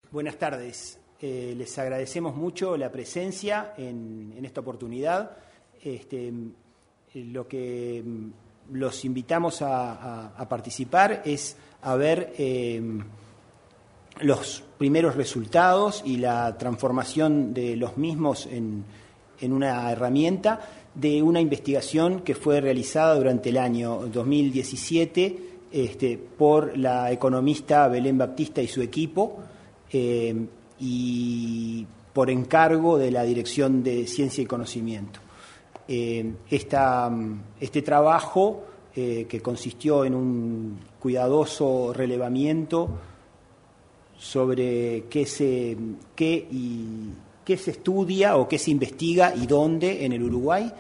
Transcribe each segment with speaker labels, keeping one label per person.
Speaker 1: Buenas tardes. Les agradecemos mucho la presencia en esta oportunidad. Lo que los invitamos a participar es a ver los primeros resultados y la transformación de los mismos en una herramienta de una investigación que fue realizada durante el año 2017 por la economista Belén Baptista y su equipo, y por encargo de la Dirección de Ciencia y Conocimiento. Este trabajo, que consistió en un cuidadoso relevamiento sobre qué se estudia o qué se investiga y dónde en el Uruguay,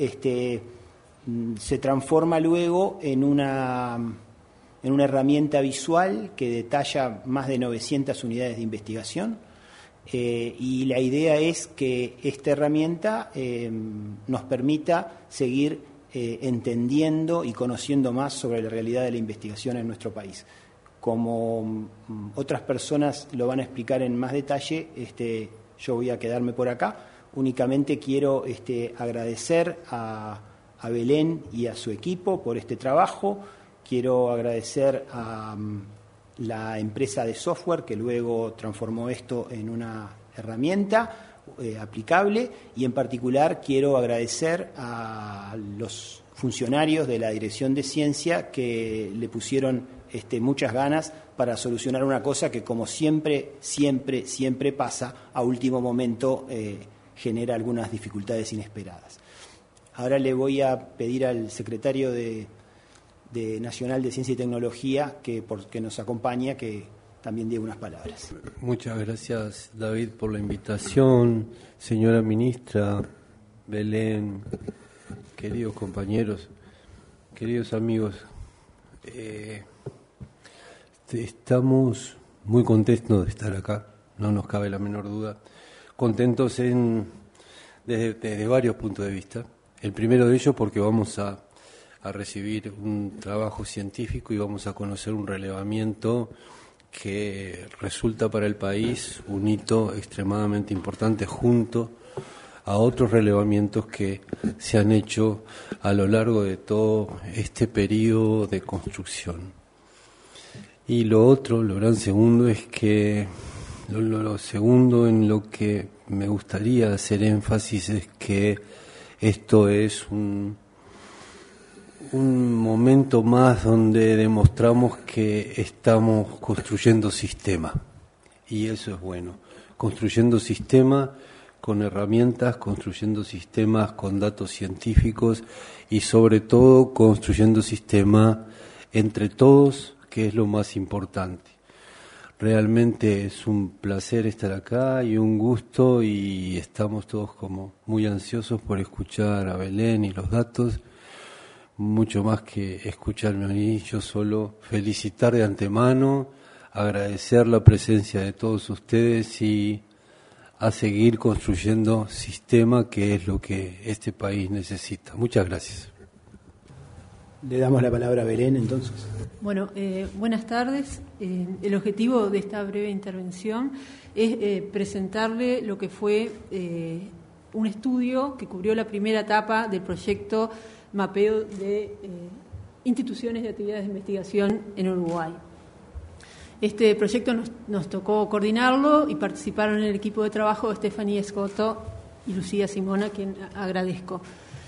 Speaker 1: se transforma luego en una herramienta visual que detalla más de 900 unidades de investigación, y la idea es que esta herramienta nos permita seguir entendiendo y conociendo más sobre la realidad de la investigación en nuestro país. Como otras personas lo van a explicar en más detalle, yo voy a quedarme por acá. Únicamente quiero agradecer a Belén y a su equipo por este trabajo. Quiero agradecer a la empresa de software que luego transformó esto en una herramienta aplicable, y en particular quiero agradecer a los funcionarios de la Dirección de Ciencia que le pusieron muchas ganas para solucionar una cosa que, como siempre pasa, a último momento genera algunas dificultades inesperadas. Ahora le voy a pedir al secretario de Nacional de Ciencia y Tecnología que nos acompaña, que también diga unas palabras.
Speaker 2: Muchas gracias, David, por la invitación. Señora ministra, Belén, queridos compañeros, queridos amigos, estamos muy contentos de estar acá, no nos cabe la menor duda. Contentos desde varios puntos de vista. El primero de ellos porque vamos a recibir un trabajo científico y vamos a conocer un relevamiento que resulta para el país un hito extremadamente importante junto a otros relevamientos que se han hecho a lo largo de todo este periodo de construcción. Y lo gran segundo, es que lo segundo en lo que me gustaría hacer énfasis es que esto es un momento más donde demostramos que estamos construyendo sistema, y eso es bueno, construyendo sistema con herramientas, construyendo sistemas con datos científicos y sobre todo construyendo sistema entre todos, que es lo más importante. Realmente es un placer estar acá y un gusto, y estamos todos como muy ansiosos por escuchar a Belén y los datos. Mucho más que escucharme a mí, yo solo felicitar de antemano, agradecer la presencia de todos ustedes y a seguir construyendo sistema, que es lo que este país necesita. Muchas gracias.
Speaker 1: Le damos la palabra a Belén, entonces.
Speaker 3: Bueno, buenas tardes. El objetivo de esta breve intervención es presentarle lo que fue un estudio que cubrió la primera etapa del proyecto Mapeo de instituciones y actividades de investigación en Uruguay. Este proyecto nos tocó coordinarlo y participaron en el equipo de trabajo Estefanía Escoto y Lucía Simona, a quien agradezco.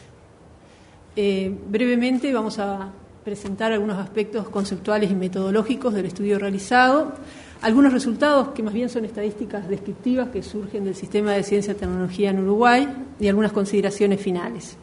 Speaker 3: Brevemente vamos a presentar algunos aspectos conceptuales y metodológicos del estudio realizado, algunos resultados que más bien son estadísticas descriptivas que surgen del sistema de ciencia y tecnología en Uruguay, y algunas consideraciones finales.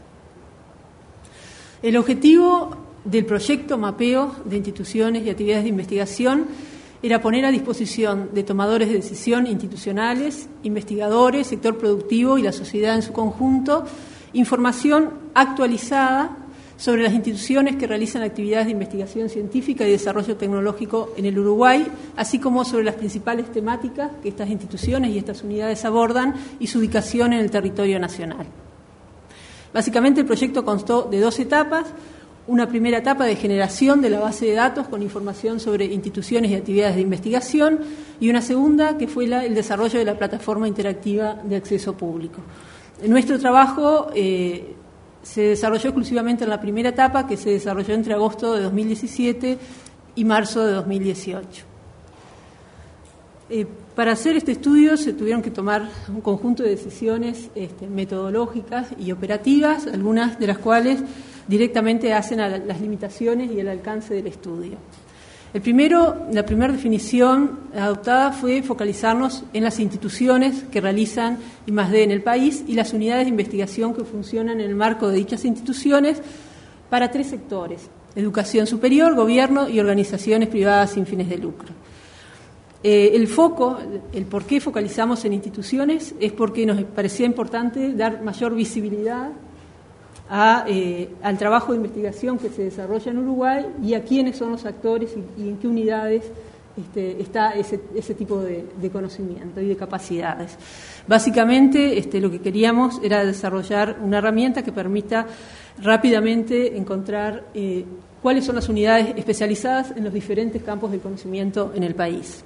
Speaker 3: El objetivo del proyecto Mapeo de instituciones y actividades de investigación era poner a disposición de tomadores de decisión institucionales, investigadores, sector productivo y la sociedad en su conjunto información actualizada sobre las instituciones que realizan actividades de investigación científica y desarrollo tecnológico en el Uruguay, así como sobre las principales temáticas que estas instituciones y estas unidades abordan y su ubicación en el territorio nacional. Básicamente el proyecto constó de 2 etapas. una primera etapa de generación de la base de datos con información sobre instituciones y actividades de investigación, y una segunda que fue el desarrollo de la plataforma interactiva de acceso público. Nuestro trabajo se desarrolló exclusivamente en la primera etapa, que se desarrolló entre agosto de 2017 y marzo de 2018. Para hacer este estudio se tuvieron que tomar un conjunto de decisiones metodológicas y operativas, algunas de las cuales directamente hacen a las limitaciones y el alcance del estudio. La primera definición adoptada fue focalizarnos en las instituciones que realizan I+D en el país y las unidades de investigación que funcionan en el marco de dichas instituciones para 3 sectores: educación superior, gobierno y organizaciones privadas sin fines de lucro. El por qué focalizamos en instituciones es porque nos parecía importante dar mayor visibilidad al trabajo de investigación que se desarrolla en Uruguay y a quiénes son los actores y en qué unidades está ese tipo de conocimiento y de capacidades. Básicamente lo que queríamos era desarrollar una herramienta que permita rápidamente encontrar cuáles son las unidades especializadas en los diferentes campos del conocimiento en el país.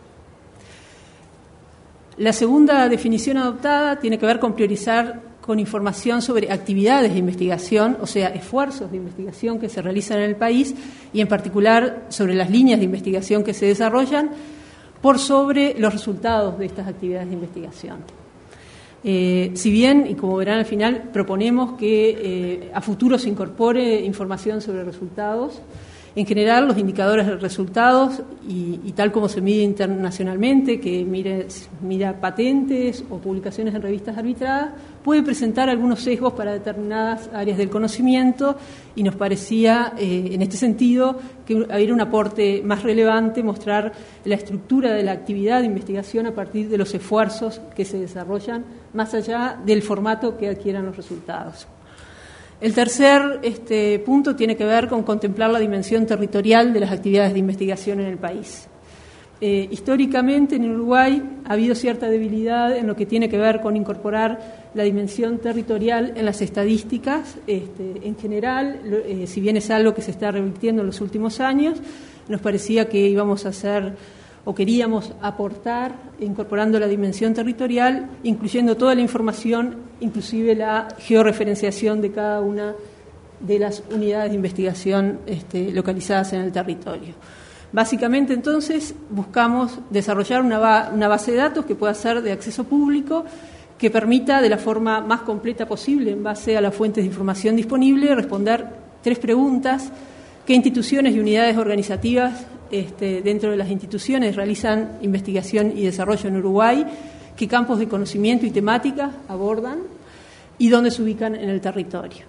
Speaker 3: La segunda definición adoptada tiene que ver con priorizar con información sobre actividades de investigación, o sea, esfuerzos de investigación que se realizan en el país y en particular sobre las líneas de investigación que se desarrollan por sobre los resultados de estas actividades de investigación. Si bien, y como verán al final, proponemos que a futuro se incorpore información sobre resultados, en general los indicadores de resultados y tal como se mide internacionalmente, que mira patentes o publicaciones en revistas arbitradas, puede presentar algunos sesgos para determinadas áreas del conocimiento y nos parecía en este sentido que había un aporte más relevante mostrar la estructura de la actividad de investigación a partir de los esfuerzos que se desarrollan más allá del formato que adquieran los resultados. El tercer punto tiene que ver con contemplar la dimensión territorial de las actividades de investigación en el país. Históricamente en Uruguay ha habido cierta debilidad en lo que tiene que ver con incorporar la dimensión territorial en las estadísticas. En general, si bien es algo que se está revirtiendo en los últimos años, nos parecía que íbamos a hacer o queríamos aportar incorporando la dimensión territorial, incluyendo toda la información, inclusive la georreferenciación de cada una de las unidades de investigación localizadas en el territorio. Básicamente, entonces, buscamos desarrollar una base de datos que pueda ser de acceso público, que permita, de la forma más completa posible, en base a las fuentes de información disponible, responder 3 preguntas: ¿qué instituciones y unidades organizativas dentro de las instituciones realizan investigación y desarrollo en Uruguay? ¿Qué campos de conocimiento y temáticas abordan? ¿Y dónde se ubican en el territorio?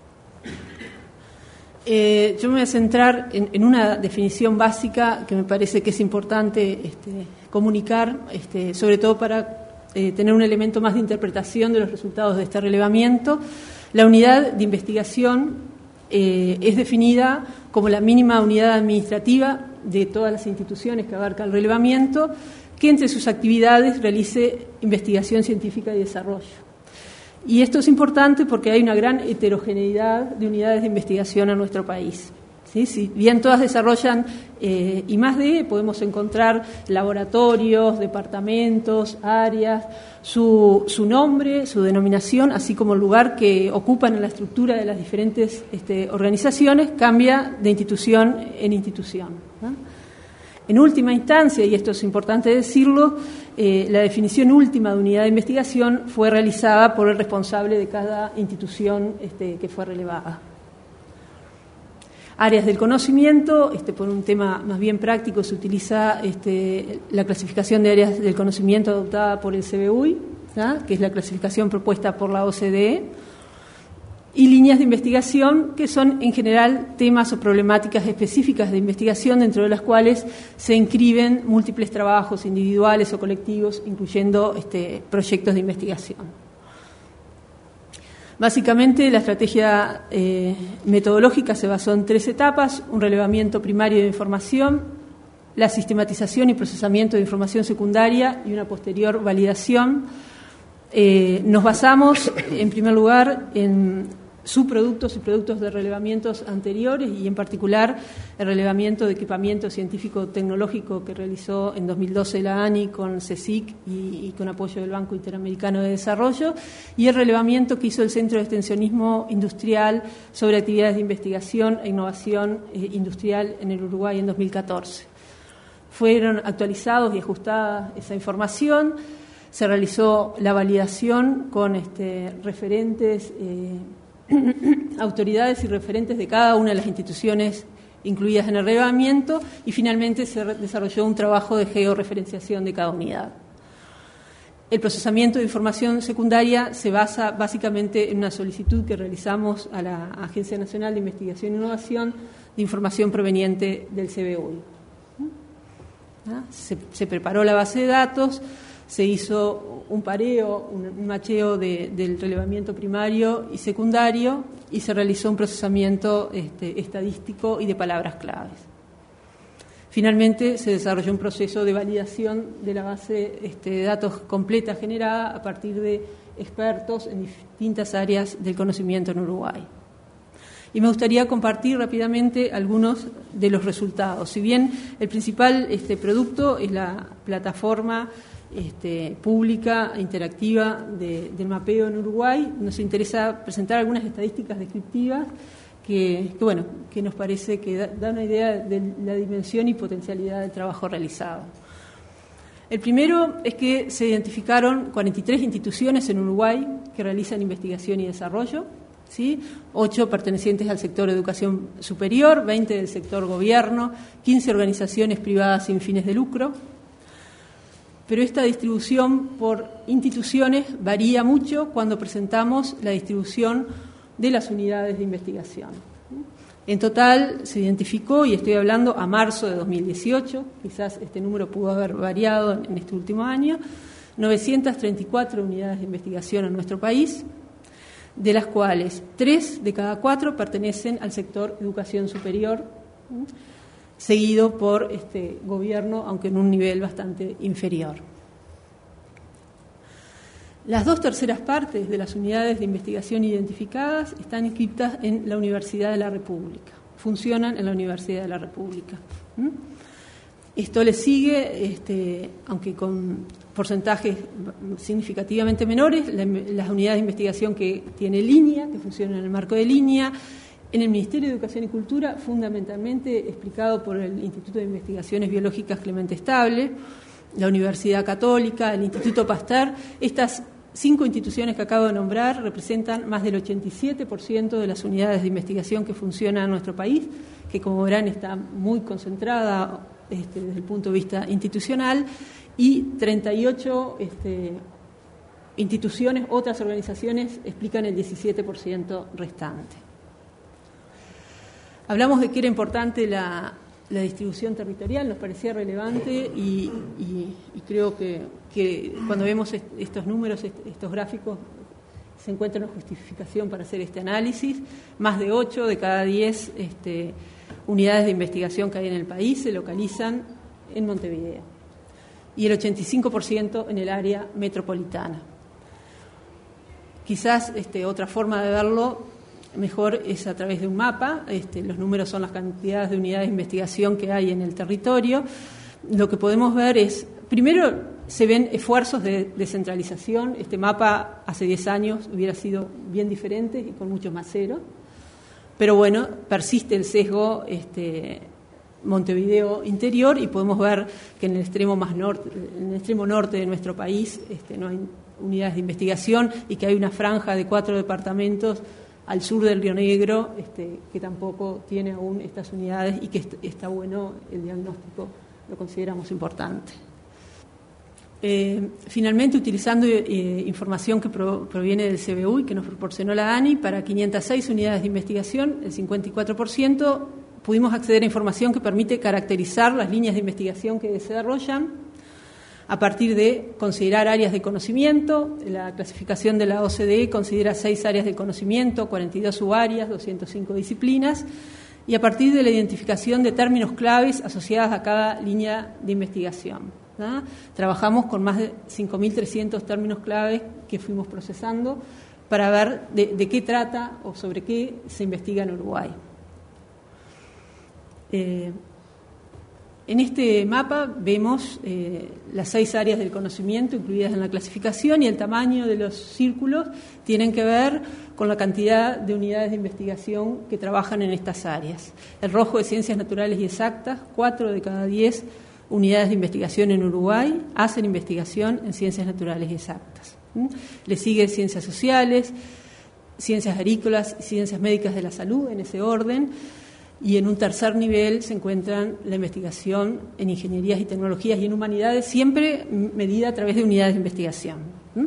Speaker 3: Yo me voy a centrar en una definición básica que me parece que es importante comunicar, sobre todo para tener un elemento más de interpretación de los resultados de este relevamiento. La unidad de investigación es definida como la mínima unidad administrativa de todas las instituciones que abarca el relevamiento, que entre sus actividades realice investigación científica y desarrollo. Y esto es importante porque hay una gran heterogeneidad de unidades de investigación en nuestro país. ¿Sí? Si bien todas desarrollan I+D, podemos encontrar laboratorios, departamentos, áreas, su nombre, su denominación, así como el lugar que ocupan en la estructura de las diferentes organizaciones, cambia de institución en institución, ¿no? En última instancia, y esto es importante decirlo, la definición última de unidad de investigación fue realizada por el responsable de cada institución que fue relevada. Áreas del conocimiento, por un tema más bien práctico, se utiliza la clasificación de áreas del conocimiento adoptada por el CBUI, ¿sí? Que es la clasificación propuesta por la OCDE, y líneas de investigación, que son en general temas o problemáticas específicas de investigación, dentro de las cuales se inscriben múltiples trabajos individuales o colectivos, incluyendo proyectos de investigación. Básicamente, la estrategia metodológica se basó en 3 etapas: un relevamiento primario de información, la sistematización y procesamiento de información secundaria y una posterior validación. Nos basamos, en primer lugar, en subproductos y productos de relevamientos anteriores, y en particular el relevamiento de equipamiento científico-tecnológico que realizó en 2012 la ANI con CSIC y con apoyo del Banco Interamericano de Desarrollo, y el relevamiento que hizo el Centro de Extensionismo Industrial sobre actividades de investigación e innovación industrial en el Uruguay en 2014. Fueron actualizados y ajustada esa información, se realizó la validación con referentes, autoridades y referentes de cada una de las instituciones incluidas en el relevamiento, y finalmente se desarrolló un trabajo de georreferenciación de cada unidad. El procesamiento de información secundaria se basa básicamente en una solicitud que realizamos a la Agencia Nacional de Investigación e Innovación de información proveniente del CBUI. Se preparó la base de datos, se hizo un pareo, un macheo del relevamiento primario y secundario, y se realizó un procesamiento estadístico y de palabras claves. Finalmente se desarrolló un proceso de validación de la base de datos completa generada a partir de expertos en distintas áreas del conocimiento en Uruguay. Y me gustaría compartir rápidamente algunos de los resultados. Si bien el principal producto es la plataforma pública, interactiva del mapeo en Uruguay, nos interesa presentar algunas estadísticas descriptivas que nos parece que da una idea de la dimensión y potencialidad del trabajo realizado. El primero es que se identificaron 43 instituciones en Uruguay que realizan investigación y desarrollo, ¿sí? 8 pertenecientes al sector educación superior, 20 del sector gobierno, 15 organizaciones privadas sin fines de lucro. Pero esta distribución por instituciones varía mucho cuando presentamos la distribución de las unidades de investigación. En total se identificó, y estoy hablando a marzo de 2018, quizás este número pudo haber variado en este último año, 934 unidades de investigación en nuestro país, de las cuales 3 de cada 4 pertenecen al sector educación superior, seguido por gobierno, aunque en un nivel bastante inferior. Las 2/3 partes de las unidades de investigación identificadas están inscritas en la Universidad de la República, funcionan en la Universidad de la República. Esto le sigue, aunque con porcentajes significativamente menores, las unidades de investigación que tiene línea, que funcionan en el marco de línea, en el Ministerio de Educación y Cultura, fundamentalmente explicado por el Instituto de Investigaciones Biológicas Clemente Estable, la Universidad Católica, el Instituto Pasteur. Estas 5 instituciones que acabo de nombrar representan más del 87% de las unidades de investigación que funcionan en nuestro país, que como verán está muy concentrada desde el punto de vista institucional, y 38 instituciones, otras organizaciones, explican el 17% restante. Hablamos de que era importante la distribución territorial, nos parecía relevante y creo que cuando vemos estos números, estos gráficos, se encuentra una justificación para hacer este análisis. Más de 8 de cada 10 unidades de investigación que hay en el país se localizan en Montevideo y el 85% en el área metropolitana. Quizás otra forma de verlo mejor es a través de un mapa. Los números son las cantidades de unidades de investigación que hay en el territorio. Lo que podemos ver es, primero, se ven esfuerzos de descentralización. Este mapa hace 10 años hubiera sido bien diferente y con mucho más cero. Pero bueno, persiste el sesgo Montevideo interior, y podemos ver que en el extremo norte de nuestro país no hay unidades de investigación, y que hay una franja de 4 departamentos al sur del Río Negro que tampoco tiene aún estas unidades, y que está bueno el diagnóstico, lo consideramos importante. Finalmente, utilizando información que proviene del CBUI, que nos proporcionó la ANI, para 506 unidades de investigación, el 54%, pudimos acceder a información que permite caracterizar las líneas de investigación que desarrollan a partir de considerar áreas de conocimiento. La clasificación de la OCDE considera 6 áreas de conocimiento, 42 subáreas, 205 disciplinas, y a partir de la identificación de términos claves asociados a cada línea de investigación, ¿no? Trabajamos con más de 5.300 términos claves que fuimos procesando para ver de qué trata o sobre qué se investiga en Uruguay. En este mapa vemos las 6 áreas del conocimiento incluidas en la clasificación, y el tamaño de los círculos tienen que ver con la cantidad de unidades de investigación que trabajan en estas áreas. El rojo es ciencias naturales y exactas. 4 de cada 10 unidades de investigación en Uruguay hacen investigación en ciencias naturales y exactas. Le sigue ciencias sociales, ciencias agrícolas y ciencias médicas de la salud, en ese orden. Y en un tercer nivel se encuentran la investigación en ingenierías y tecnologías y en humanidades, siempre medida a través de unidades de investigación.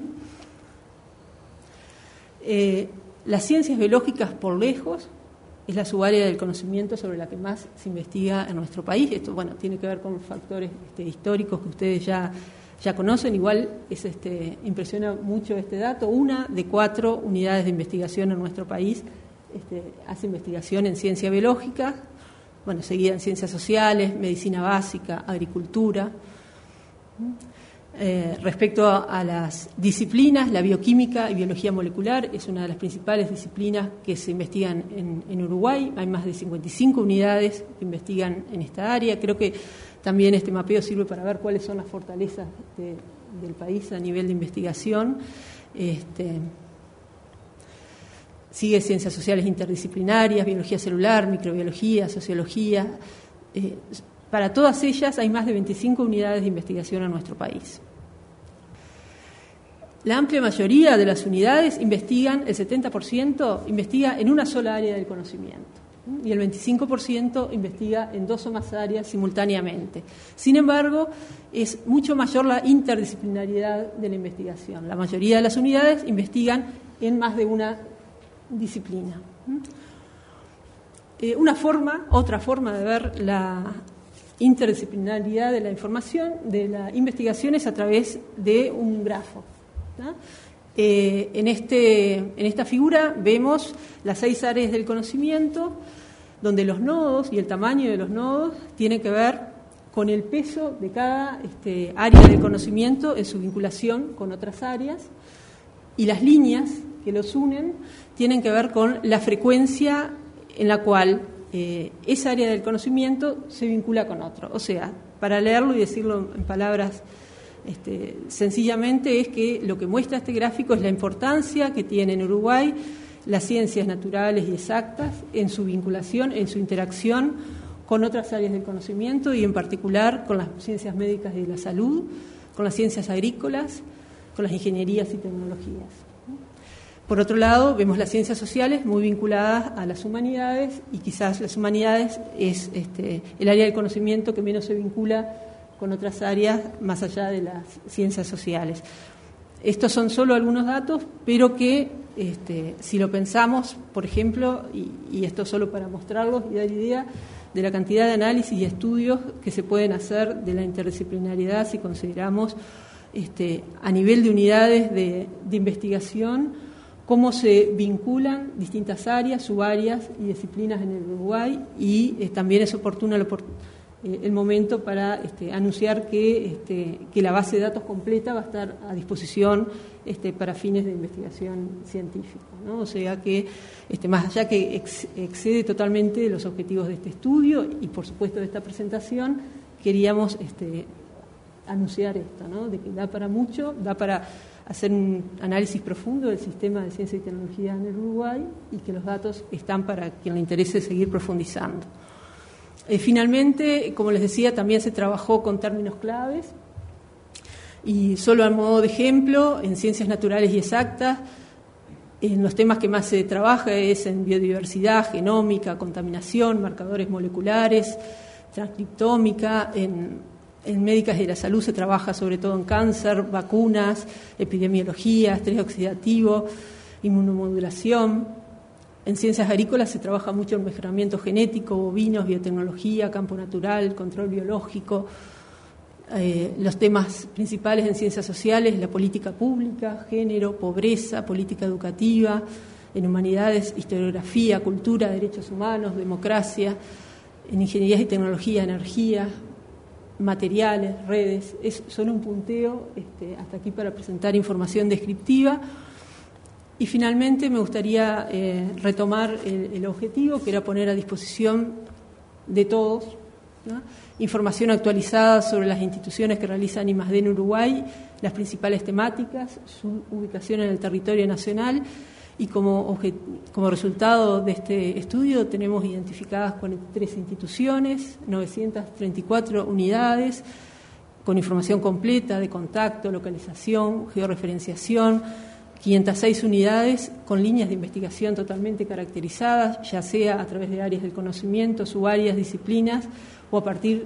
Speaker 3: Las ciencias biológicas, por lejos, es la subárea del conocimiento sobre la que más se investiga en nuestro país. Esto, bueno, tiene que ver con factores históricos que ustedes ya conocen. Igual impresiona mucho este dato. 1 de 4 unidades de investigación en nuestro país hace investigación en ciencia biológica, bueno, seguida en ciencias sociales, medicina básica, agricultura. Respecto a las disciplinas, la bioquímica y biología molecular es una de las principales disciplinas que se investigan en Uruguay. Hay más de 55 unidades que investigan en esta área. Creo que también este mapeo sirve para ver cuáles son las fortalezas del país a nivel de investigación. Sigue ciencias sociales interdisciplinarias, biología celular, microbiología, sociología. Para todas ellas hay más de 25 unidades de investigación en nuestro país. La amplia mayoría de las unidades investigan, el 70% investiga en una sola área del conocimiento y el 25% investiga en 2 o más áreas simultáneamente. Sin embargo, es mucho mayor la interdisciplinariedad de la investigación. La mayoría de las unidades investigan en más de una disciplina. Otra forma de ver la interdisciplinaridad de la información, de la investigación, es a través de un grafo. En esta figura vemos las 6 áreas del conocimiento, donde los nodos y el tamaño de los nodos tienen que ver con el peso de cada área del conocimiento en su vinculación con otras áreas, y las líneas que los unen tienen que ver con la frecuencia en la cual esa área del conocimiento se vincula con otro. O sea, para leerlo y decirlo en palabras sencillamente, es que lo que muestra este gráfico es la importancia que tiene en Uruguay las ciencias naturales y exactas en su vinculación, en su interacción con otras áreas del conocimiento, y en particular con las ciencias médicas y de la salud, con las ciencias agrícolas, con las ingenierías y tecnologías. Por otro lado, vemos las ciencias sociales muy vinculadas a las humanidades, y quizás las humanidades es el área del conocimiento que menos se vincula con otras áreas más allá de las ciencias sociales. Estos son solo algunos datos, pero que si lo pensamos, por ejemplo, y esto solo para mostrarlos y dar idea de la cantidad de análisis y estudios que se pueden hacer de la interdisciplinariedad, si consideramos a nivel de unidades de investigación, cómo se vinculan distintas áreas, subáreas y disciplinas en el Uruguay, y también es oportuno el momento para anunciar que la base de datos completa va a estar a disposición para fines de investigación científica, ¿no? O sea que, más allá que excede totalmente los objetivos de este estudio y, por supuesto, de esta presentación, queríamos anunciar esto, ¿no? De que da para mucho, da para hacer un análisis profundo del sistema de ciencia y tecnología en el Uruguay, y que los datos están para quien le interese seguir profundizando. Finalmente, como les decía, también se trabajó con términos claves, y solo a modo de ejemplo, en ciencias naturales y exactas, en los temas que más se trabaja es en biodiversidad, genómica, contaminación, marcadores moleculares, transcriptómica. En médicas y de la salud se trabaja sobre todo en cáncer, vacunas, epidemiología, estrés oxidativo, inmunomodulación. En ciencias agrícolas se trabaja mucho en mejoramiento genético, bovinos, biotecnología, campo natural, control biológico. Los temas principales en ciencias sociales, la política pública, género, pobreza, política educativa. En humanidades, historiografía, cultura, derechos humanos, democracia. En ingenierías y tecnología, energía, materiales, redes. Es solo un punteo hasta aquí para presentar información descriptiva. Y finalmente me gustaría retomar el objetivo, que era poner a disposición de todos, ¿no?, información actualizada sobre las instituciones que realizan I+D en Uruguay, las principales temáticas, su ubicación en el territorio nacional, y como resultado de este estudio tenemos identificadas 43 instituciones, 934 unidades, con información completa de contacto, localización, georreferenciación, 506 unidades con líneas de investigación totalmente caracterizadas, ya sea a través de áreas del conocimiento, subáreas, disciplinas, o a partir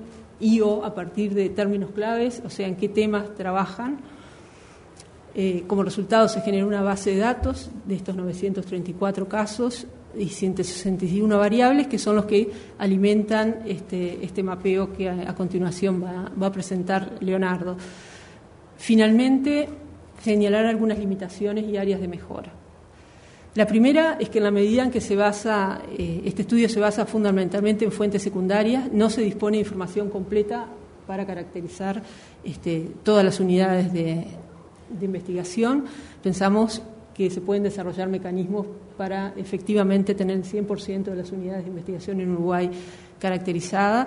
Speaker 3: de términos claves, o sea, en qué temas trabajan. Como resultado se generó una base de datos de estos 934 casos y 161 variables, que son los que alimentan este mapeo que a continuación va a presentar Leonardo. Finalmente, señalar algunas limitaciones y áreas de mejora. La primera es que en la medida en que este estudio se basa fundamentalmente en fuentes secundarias, no se dispone de información completa para caracterizar todas las unidades de investigación. Pensamos que se pueden desarrollar mecanismos para efectivamente tener el 100% de las unidades de investigación en Uruguay caracterizada.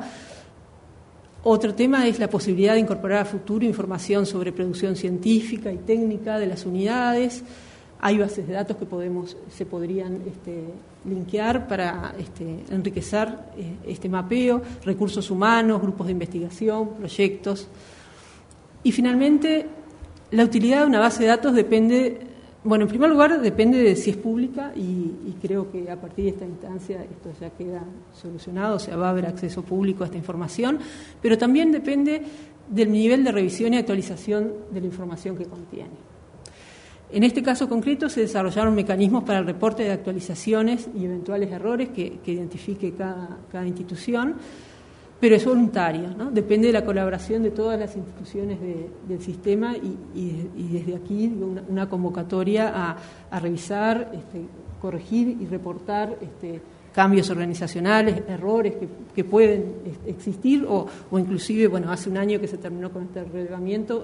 Speaker 3: Otro tema es la posibilidad de incorporar a futuro información sobre producción científica y técnica de las unidades. Hay bases de datos que se podrían linkear para enriquecer este mapeo, recursos humanos, grupos de investigación, proyectos. Y finalmente, la utilidad de una base de datos depende, en primer lugar, depende de si es pública y creo que a partir de esta instancia esto ya queda solucionado, o sea, va a haber acceso público a esta información, pero también depende del nivel de revisión y actualización de la información que contiene. En este caso concreto se desarrollaron mecanismos para el reporte de actualizaciones y eventuales errores que identifique cada institución, pero es voluntario, ¿no? Depende de la colaboración de todas las instituciones del sistema y desde aquí una convocatoria a revisar, corregir y reportar cambios organizacionales, errores que pueden existir o inclusive, hace un año que se terminó con este relevamiento,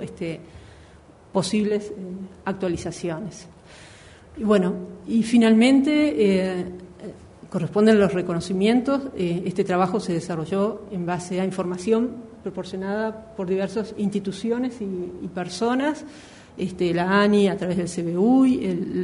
Speaker 3: posibles actualizaciones. Y finalmente corresponden los reconocimientos. Este trabajo se desarrolló en base a información proporcionada por diversas instituciones y personas, la ANI a través del CBUI,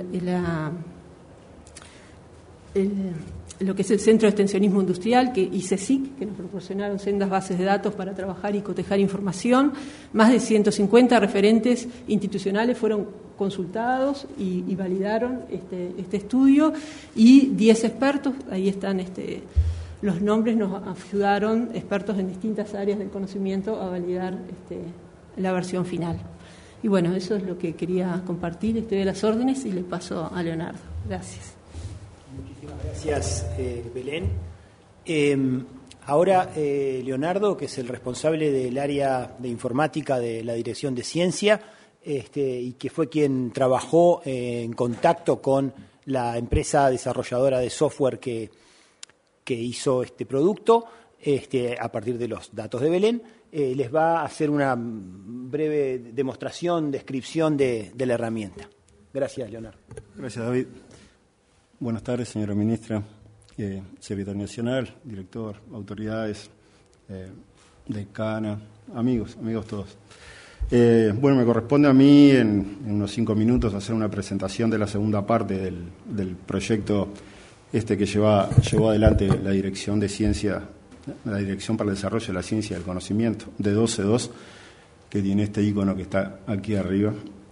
Speaker 3: lo que es el Centro de Extensionismo Industrial y CSIC, que nos proporcionaron sendas bases de datos para trabajar y cotejar información. Más de 150 referentes institucionales fueron consultados y validaron este estudio, y 10 expertos, ahí están los nombres, nos ayudaron, expertos en distintas áreas del conocimiento, a validar la versión final. Y eso es lo que quería compartir. Estoy a las órdenes y le paso a Leonardo. Gracias.
Speaker 1: Muchísimas gracias, Belén. Ahora, Leonardo, que es el responsable del área de informática de la Dirección de Ciencia, y que fue quien trabajó en contacto con la empresa desarrolladora de software que hizo este producto, a partir de los datos de Belén, les va a hacer una breve demostración, descripción de la herramienta. Gracias, Leonardo.
Speaker 4: Gracias, David. Buenas tardes, señora ministra, secretario nacional, director, autoridades, decana, amigos todos. Me corresponde a mí en unos 5 minutos hacer una presentación de la segunda parte del proyecto que llevó adelante la Dirección de Ciencia, la Dirección para el Desarrollo de la Ciencia y el Conocimiento, de 12.2, que tiene este icono que está aquí arriba,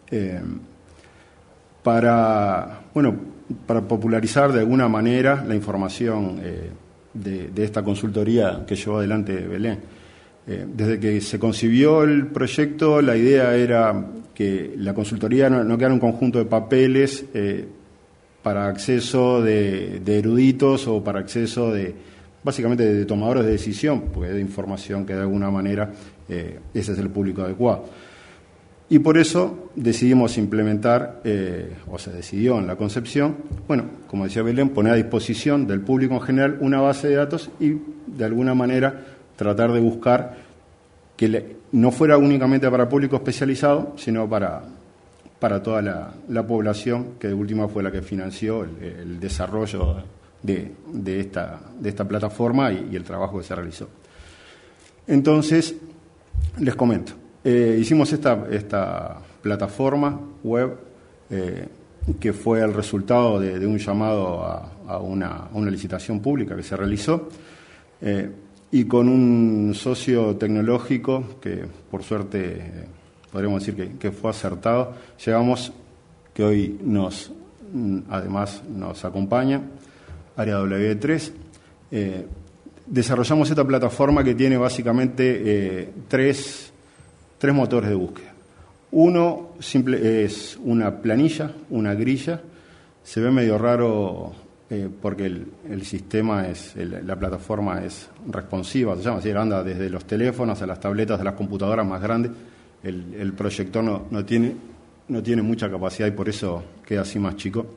Speaker 4: para popularizar de alguna manera la información de esta consultoría que llevó adelante Belén. Desde que se concibió el proyecto, la idea era que la consultoría no quedara un conjunto de papeles para acceso de eruditos o para acceso básicamente de tomadores de decisión, porque es de información que de alguna manera ese es el público adecuado. Y por eso decidimos implementar, o se decidió en la concepción, como decía Belén, poner a disposición del público en general una base de datos y de alguna manera tratar de buscar que no fuera únicamente para público especializado, sino para para toda la población, que de última fue la que financió el desarrollo de esta plataforma y el trabajo que se realizó. Entonces, les comento, hicimos esta plataforma web que fue el resultado de un llamado a una licitación pública que se realizó, y con un socio tecnológico que, por suerte, podríamos decir que fue acertado, llegamos, que hoy además nos acompaña, Área W3. Desarrollamos esta plataforma que tiene básicamente tres motores de búsqueda. Uno es una planilla, una grilla. Se ve medio raro porque el sistema la plataforma es responsiva, se llama así, anda desde los teléfonos a las tabletas de las computadoras más grandes. El proyector no tiene mucha capacidad y por eso queda así más chico.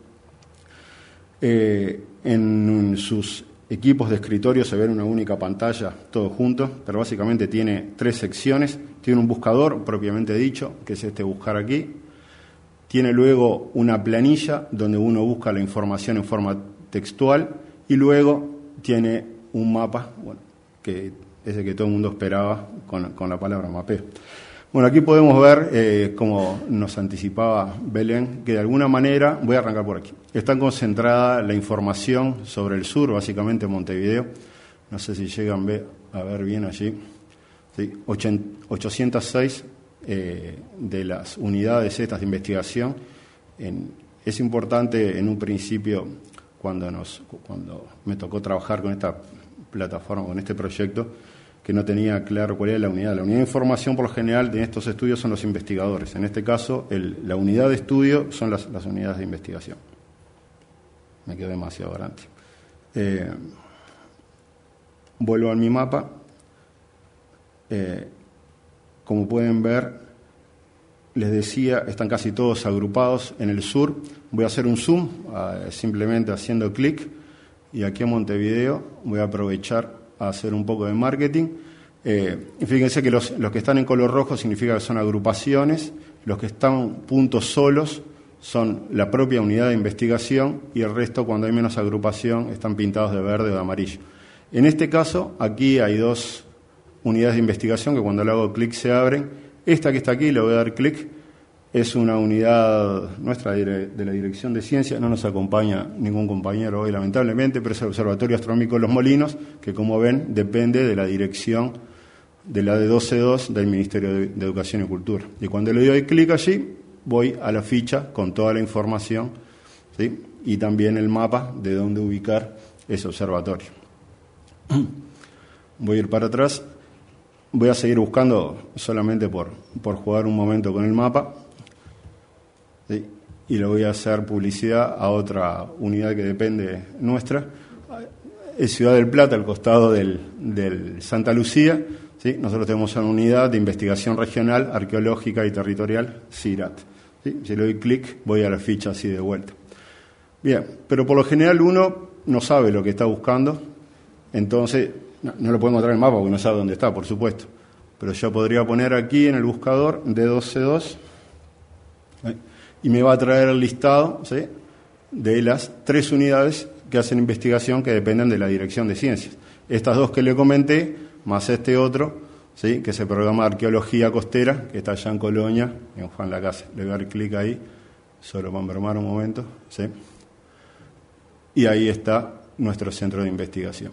Speaker 4: En sus equipos de escritorio se ve en una única pantalla, todo junto, pero básicamente tiene 3 secciones. Tiene un buscador propiamente dicho, que es este buscar aquí. Tiene luego una planilla donde uno busca la información en forma textual y luego tiene un mapa, que es el que todo el mundo esperaba con la palabra mapeo. Bueno, aquí podemos ver, como nos anticipaba Belén, que de alguna manera, voy a arrancar por aquí, está concentrada la información sobre el sur, básicamente Montevideo. No sé si llegan a ver bien allí. ¿Sí? 806 de las unidades estas de investigación. Es importante en un principio, cuando me tocó trabajar con esta plataforma, con este proyecto, que no tenía claro cuál era la unidad. La unidad de información, por lo general, de estos estudios son los investigadores. En este caso, la unidad de estudio son las unidades de investigación. Me quedé demasiado grande. Vuelvo a mi mapa. Como pueden ver, les decía, están casi todos agrupados en el sur. Voy a hacer un zoom, simplemente haciendo clic, y aquí en Montevideo voy a aprovechar a hacer un poco de marketing. Fíjense que los que están en color rojo significa que son agrupaciones, los que están puntos solos son la propia unidad de investigación y el resto, cuando hay menos agrupación, están pintados de verde o de amarillo. En este caso, aquí hay 2 unidades de investigación que cuando le hago clic se abren. Esta que está aquí, le voy a dar clic, es una unidad nuestra de la Dirección de Ciencias. No nos acompaña ningún compañero hoy, lamentablemente, pero es el Observatorio Astronómico Los Molinos, que, como ven, depende de la dirección de la de 12.2 del Ministerio de Educación y Cultura. Y cuando le doy clic allí, voy a la ficha con toda la información, ¿sí? Y también el mapa de dónde ubicar ese observatorio. Voy a ir para atrás. Voy a seguir buscando solamente por jugar un momento con el mapa. ¿Sí? Y le voy a hacer publicidad a otra unidad que depende nuestra. Es Ciudad del Plata, al costado del Santa Lucía. ¿Sí? Nosotros tenemos una unidad de investigación regional, arqueológica y territorial, CIRAT. ¿Sí? Si le doy clic, voy a la ficha así de vuelta. Bien, pero por lo general uno no sabe lo que está buscando, entonces no lo puede encontrar en el mapa porque no sabe dónde está, por supuesto. Pero yo podría poner aquí en el buscador D12C2, ¿sí? Y me va a traer el listado, ¿sí?, de las 3 unidades que hacen investigación que dependen de la Dirección de Ciencias. Estas 2 que le comenté, más este otro, ¿sí?, que se programa Arqueología Costera, que está allá en Colonia, en Juan Lacase. Le voy a dar clic ahí, solo para envermar un momento, ¿sí? Y ahí está nuestro centro de investigación.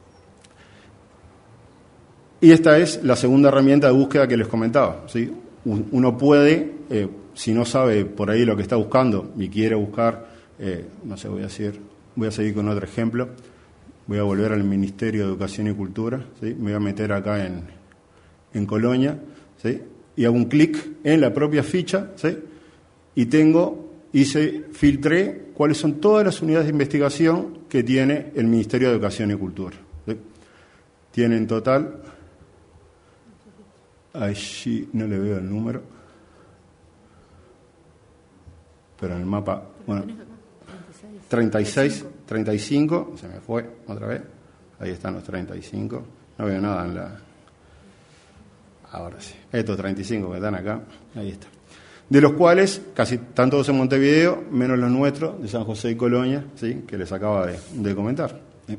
Speaker 4: Y esta es la segunda herramienta de búsqueda que les comentaba, ¿sí? Uno puede, si no sabe por ahí lo que está buscando y quiere buscar, no sé, voy a seguir con otro ejemplo. Voy a volver al Ministerio de Educación y Cultura, ¿sí? Me voy a meter acá en Colonia, ¿sí? Y hago un clic en la propia ficha, ¿sí? Y filtré cuáles son todas las unidades de investigación que tiene el Ministerio de Educación y Cultura, ¿sí? Tiene en total, allí no le veo el número, pero en el mapa, bueno, 36, 35, se me fue otra vez, ahí están los 35, no veo nada en la, ahora sí, estos 35 que están acá, ahí está. de los cuales casi están todos en Montevideo, menos los nuestros, de San José y Colonia, ¿sí? Que les acaba de comentar.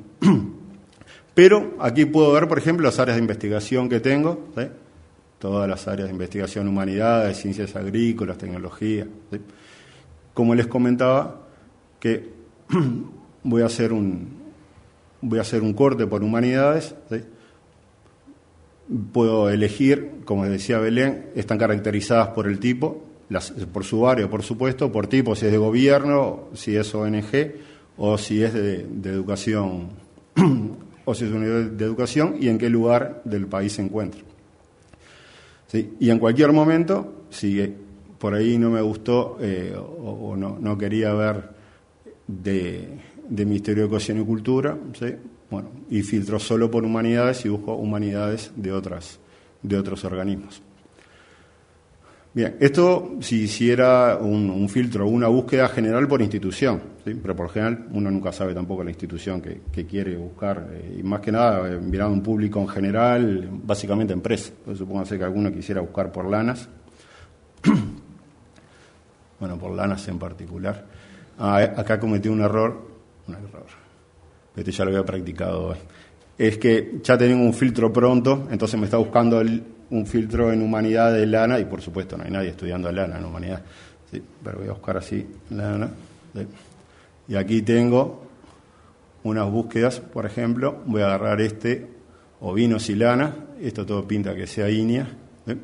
Speaker 4: Pero aquí puedo ver, por ejemplo, las áreas de investigación que tengo, ¿sí? Todas las áreas de investigación, humanidades, ciencias agrícolas, tecnología, ¿sí? Como les comentaba, que voy a hacer un corte por humanidades, ¿sí? Puedo elegir, como decía Belén, están caracterizadas por el tipo, por su área, por supuesto, por tipo, si es de gobierno, si es ONG o si es de educación, o si es una unidad de educación y en qué lugar del país se encuentra. ¿Sí? Y en cualquier momento, si por ahí no me gustó o no quería ver de Ministerio de Educación y Cultura, ¿sí? Bueno, y filtro solo por humanidades y busco humanidades de otros organismos. Bien, esto si hiciera un filtro, una búsqueda general por institución, ¿sí? Pero por general uno nunca sabe tampoco la institución que quiere buscar, y más que nada mirando un público en general, básicamente empresa. Entonces, supóngase que alguno quisiera buscar por lanas, bueno, por lanas en particular. Acá cometí un error, este ya lo había practicado hoy. Es que ya tenía un filtro pronto, entonces me está buscando un filtro en humanidad de lana, y por supuesto no hay nadie estudiando lana en humanidad. ¿Sí? Pero voy a buscar así, lana. ¿Sí? Y aquí tengo unas búsquedas, por ejemplo, voy a agarrar ovinos y lana, esto todo pinta que sea INIA. ¿Sí?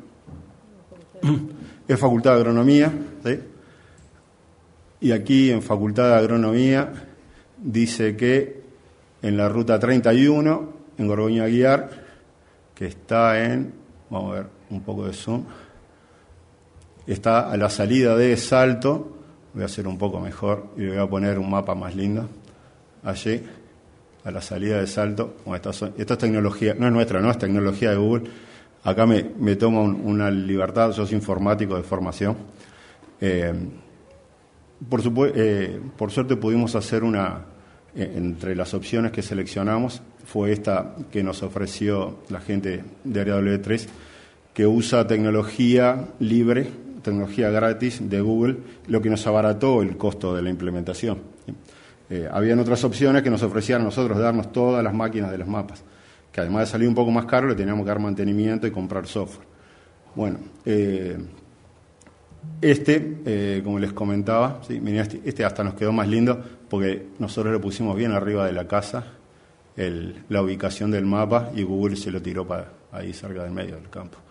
Speaker 4: Es Facultad de Agronomía, ¿sí? Y aquí en Facultad de Agronomía dice que en la ruta 31, en Gorgoña Aguiar, que está vamos a ver un poco de zoom, está a la salida de Salto, voy a hacer un poco mejor y le voy a poner un mapa más lindo, allí, a la salida de Salto, bueno, esto es tecnología, no es nuestra, no es tecnología de Google, acá me tomo una libertad, yo soy informático de formación, por suerte pudimos hacer entre las opciones que seleccionamos, fue esta que nos ofreció la gente de Área W3, que usa tecnología libre, tecnología gratis de Google, lo que nos abarató el costo de la implementación. Habían otras opciones que nos ofrecían a nosotros darnos todas las máquinas de los mapas, que además de salir un poco más caro, le teníamos que dar mantenimiento y comprar software. Bueno, como les comentaba, ¿sí? Este hasta nos quedó más lindo porque nosotros le pusimos bien arriba de la casa la ubicación del mapa y Google se lo tiró para ahí cerca del medio del campo.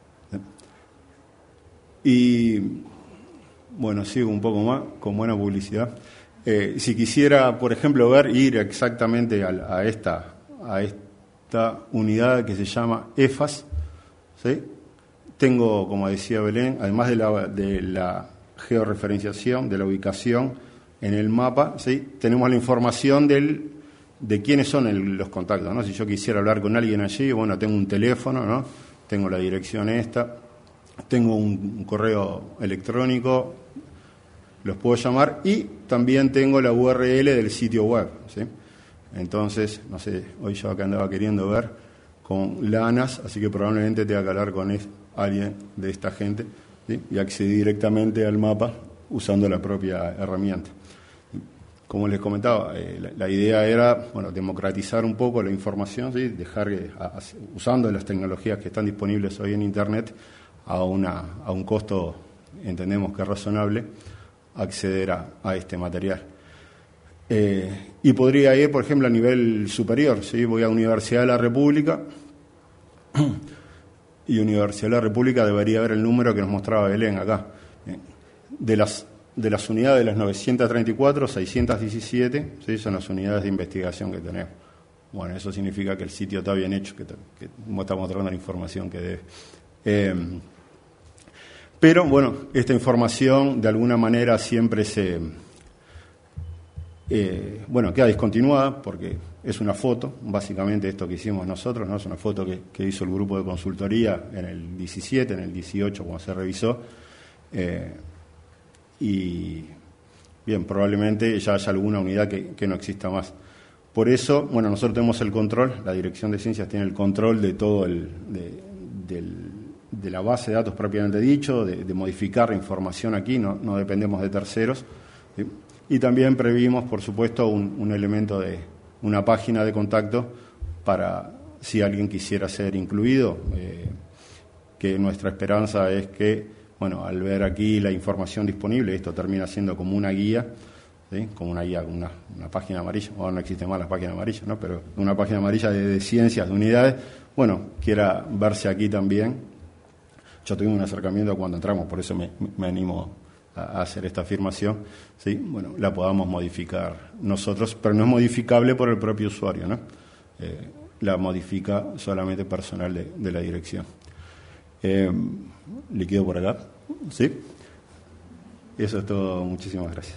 Speaker 4: Y bueno, sigo un poco más con buena publicidad. Si quisiera, por ejemplo, ir exactamente a esta unidad que se llama EFAS, ¿sí? Tengo, como decía Belén, además de la georreferenciación, de la ubicación en el mapa, ¿sí? Tenemos la información de quiénes son los contactos, ¿no? Si yo quisiera hablar con alguien allí, bueno, tengo un teléfono, ¿no? Tengo la dirección tengo un correo electrónico, los puedo llamar y también tengo la URL del sitio web, ¿sí? Entonces, no sé, hoy yo acá andaba queriendo ver con lanas, así que probablemente tenga que hablar con alguien de esta gente, ¿sí? Y accedí directamente al mapa usando la propia herramienta. Como les comentaba, la idea era democratizar un poco la información, ¿sí? Dejar usando las tecnologías que están disponibles hoy en Internet a un costo, entendemos que es razonable, acceder a este material. Y podría ir, por ejemplo, a nivel superior, ¿sí? Voy a Universidad de la República y Universidad de la República debería ver el número que nos mostraba Belén acá. De las unidades de las 934, 617, ¿sí? Son las unidades de investigación que tenemos. Bueno, eso significa que el sitio está bien hecho, que está mostrando la información que debe. Pero, bueno, esta información de alguna manera siempre queda discontinuada porque es una foto, básicamente esto que hicimos nosotros, ¿no? Es una foto que hizo el grupo de consultoría en el 17, en el 18, cuando se revisó. Y, bien, probablemente ya haya alguna unidad que no exista más. Por eso, nosotros tenemos el control, la Dirección de Ciencias tiene el control de todo de la base de datos propiamente dicho, de modificar la información aquí, no dependemos de terceros. ¿Sí? Y también previmos, por supuesto, un elemento de una página de contacto para si alguien quisiera ser incluido, que nuestra esperanza es que, bueno, al ver aquí la información disponible, esto termina siendo como una guía, ¿sí? Como una guía, una página amarilla, ahora no existe más la página amarilla, ¿no? Pero una página amarilla de ciencias, de unidades, bueno, quiera verse aquí también. Yo tuve un acercamiento cuando entramos, por eso me animo a hacer esta afirmación, ¿sí? Bueno, la podamos modificar nosotros, pero no es modificable por el propio usuario, ¿no? La modifica solamente personal de la dirección. Le quedo por acá, ¿sí? Eso es todo, muchísimas gracias.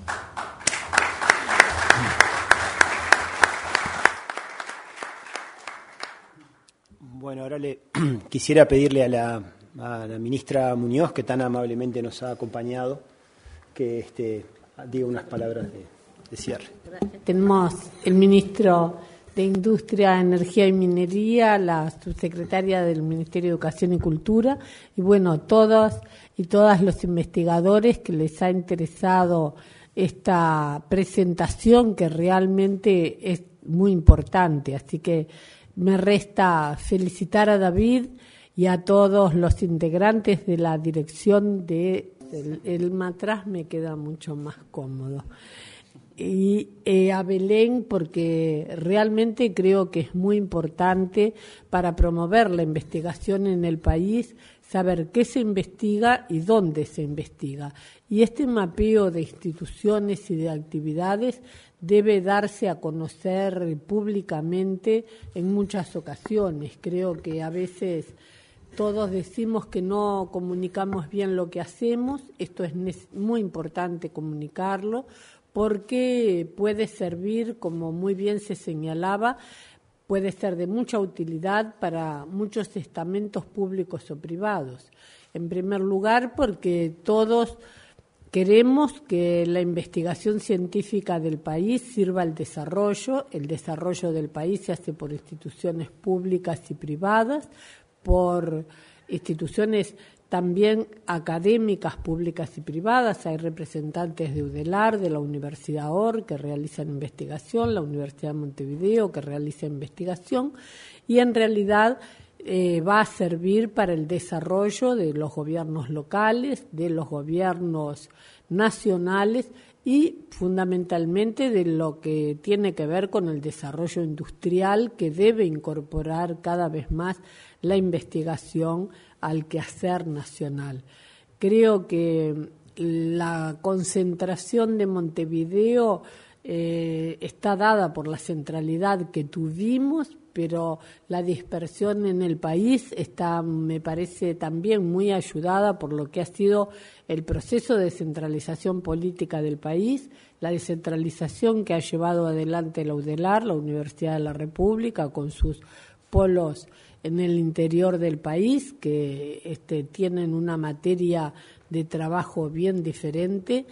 Speaker 1: Bueno, ahora quisiera pedirle a la ministra Muñoz, que tan amablemente nos ha acompañado, que diga unas palabras de cierre.
Speaker 5: Tenemos el ministro de Industria, Energía y Minería, la subsecretaria del Ministerio de Educación y Cultura, y bueno, todos y todas los investigadores que les ha interesado esta presentación, que realmente es muy importante. Así que me resta felicitar a David y a todos los integrantes de la dirección el matraz me queda mucho más cómodo. Y a Belén, porque realmente creo que es muy importante para promover la investigación en el país, saber qué se investiga y dónde se investiga. Y este mapeo de instituciones y de actividades debe darse a conocer públicamente en muchas ocasiones. Creo que a veces todos decimos que no comunicamos bien lo que hacemos. Esto es muy importante comunicarlo, porque puede servir, como muy bien se señalaba, puede ser de mucha utilidad para muchos estamentos públicos o privados. En primer lugar, porque todos queremos que la investigación científica del país sirva al desarrollo. El desarrollo del país se hace por instituciones públicas y privadas, por instituciones también académicas públicas y privadas. Hay representantes de UDELAR, de la Universidad OR, que realizan investigación, la Universidad de Montevideo, que realiza investigación, y en realidad va a servir para el desarrollo de los gobiernos locales, de los gobiernos nacionales y fundamentalmente de lo que tiene que ver con el desarrollo industrial, que debe incorporar cada vez más la investigación al quehacer nacional. Creo que la concentración de Montevideo está dada por la centralidad que tuvimos, pero la dispersión en el país está, me parece, también muy ayudada por lo que ha sido el proceso de descentralización política del país, la descentralización que ha llevado adelante la UDELAR, la Universidad de la República, con sus polos en el interior del país, que tienen una materia de trabajo bien diferente.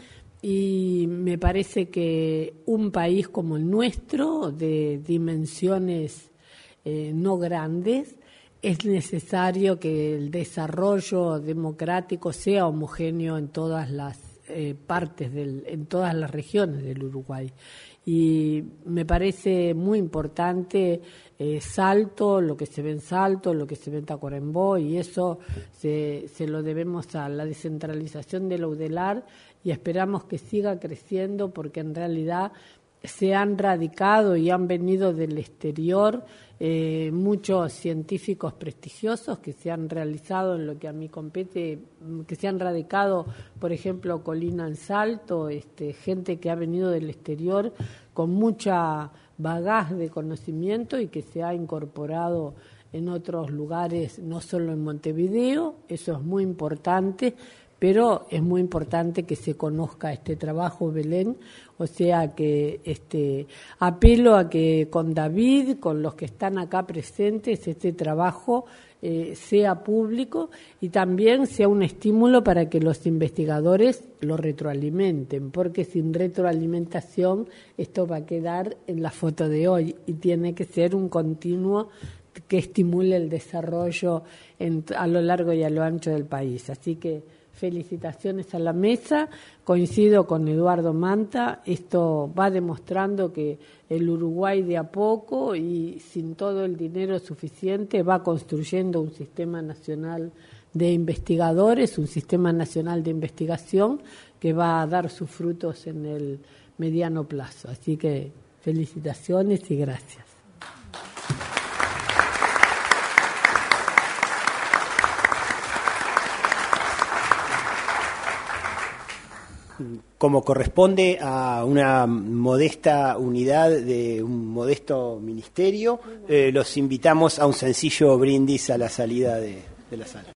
Speaker 5: Y me parece que un país como el nuestro, de dimensiones no grandes, es necesario que el desarrollo democrático sea homogéneo en todas las partes, en todas las regiones del Uruguay. Y me parece muy importante Salto, lo que se ve en Salto, lo que se ve en Tacuarembó, y eso se lo debemos a la descentralización de la UDELAR, y esperamos que siga creciendo, porque en realidad se han radicado y han venido del exterior muchos científicos prestigiosos que se han realizado en lo que a mí compete, que se han radicado, por ejemplo, Colina en Salto, gente que ha venido del exterior con mucha bagaje de conocimiento y que se ha incorporado en otros lugares, no solo en Montevideo. Eso es muy importante, pero es muy importante que se conozca este trabajo, Belén. O sea que apelo a que con David, con los que están acá presentes, este trabajo sea público y también sea un estímulo para que los investigadores lo retroalimenten, porque sin retroalimentación esto va a quedar en la foto de hoy y tiene que ser un continuo que estimule el desarrollo a lo largo y a lo ancho del país. Así que felicitaciones a la mesa, coincido con Eduardo Manta, esto va demostrando que el Uruguay de a poco y sin todo el dinero suficiente va construyendo un sistema nacional de investigadores, un sistema nacional de investigación que va a dar sus frutos en el mediano plazo. Así que felicitaciones y gracias.
Speaker 1: Como corresponde a una modesta unidad de un modesto ministerio, los invitamos a un sencillo brindis a la salida de la sala.